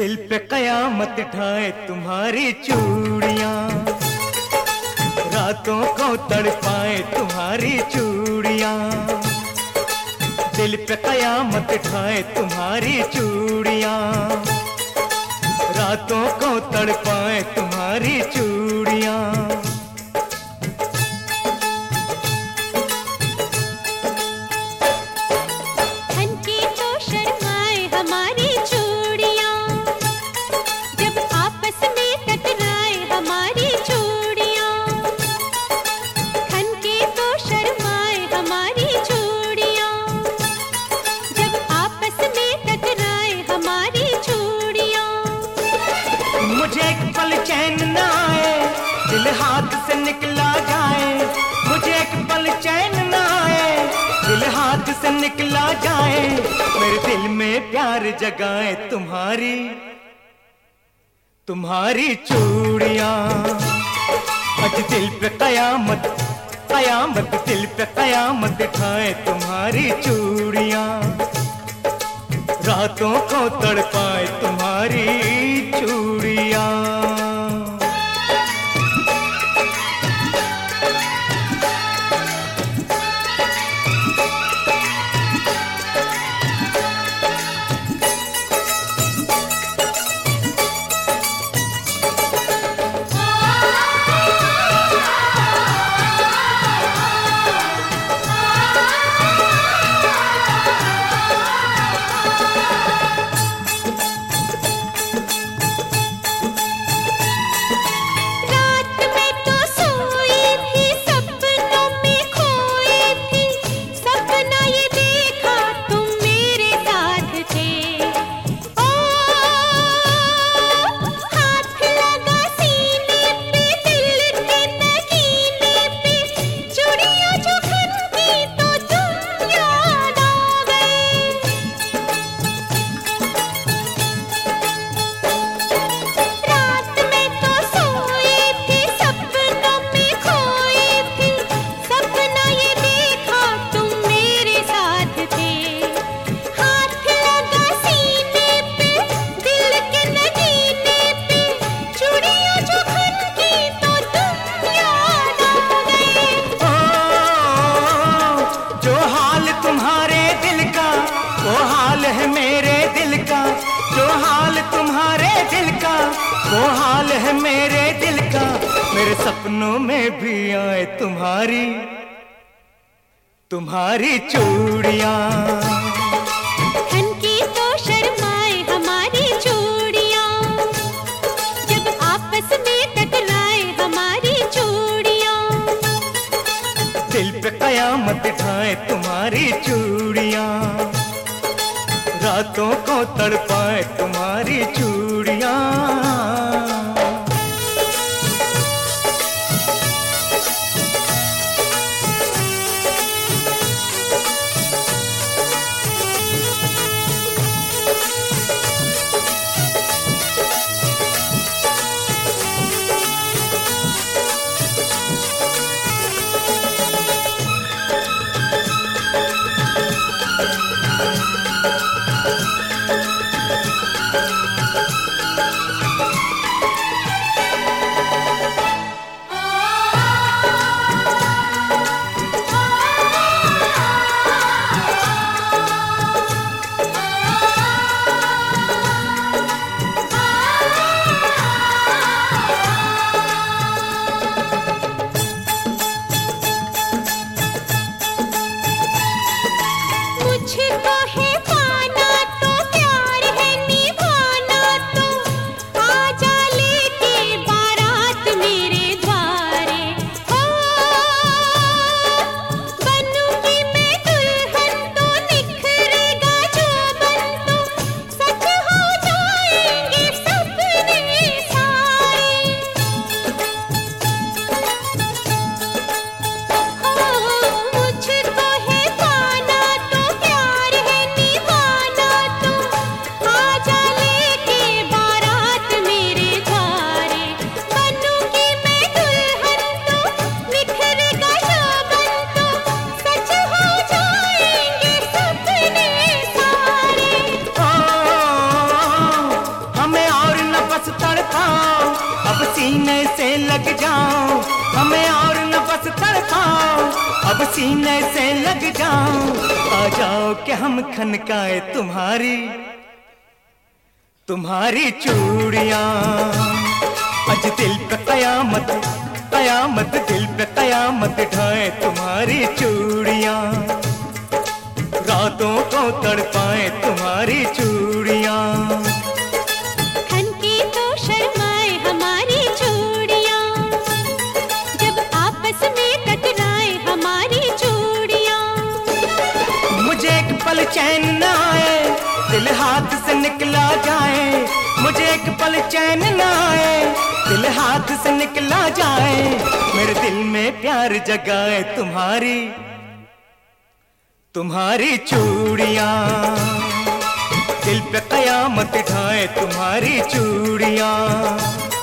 दिल पे कयामत ढाए तुम्हारी चूड़ियां, रातों को तड़पाए तुम्हारी चूड़ियां। दिल पे कयामत ढाए तुम्हारी चूड़ियां, रातों को तड़पाए तुम्हारी चूड़ियां। मुझे एक पल चैन न आए, दिल हाथ से निकला जाए। मुझे एक पल चैन न आए, दिल हाथ से निकला जाए। मेरे दिल में प्यार जगाए तुम्हारी चूड़ियां। आज दिल पे कयामत कयामत, दिल पे कयामत ढाए तुम्हारी चूड़ियां, रातों को तड़पाए तुम्हारी चूड़ियां। वो हाल है मेरे दिल का, जो हाल तुम्हारे दिल का, वो हाल है मेरे दिल का। मेरे सपनों में भी आए तुम्हारी चूड़ियां। खनकी तो शर्माए हमारी चूड़ियां, जब आपस में टकराए हमारी चूड़ियां। दिल पे कयामत ढाए तुम्हारी चूड़ियां, रातों को तड़पाए तुम्हारी चूड़ियां। से लग जाओ, हमें और न बस तड़पाओ, अब सीने से लग जाओ, आ जाओ कि हम खनकाए तुम्हारी तुम्हारी चूड़ियां। आज दिल पे कयामत कयामत, दिल पे कयामत ढाए तुम्हारी चूड़ियां, रातों को तड़पाए तुम्हारी चूड़ियां। खनके तो शर्माए हमारी चूड़ियां, जब आपस में टकराए हमारी चूड़ियां। मुझे एक पल चैन न आए, दिल हाथ से निकला जाए, मुझे एक पल चैन न आए, दिल हाथ से निकला जाए, मेरे दिल में प्यार जगाए तुम्हारी तुम्हारी चूड़ियां, दिल पे कयामत ढाए तुम्हारी चूड़ियां।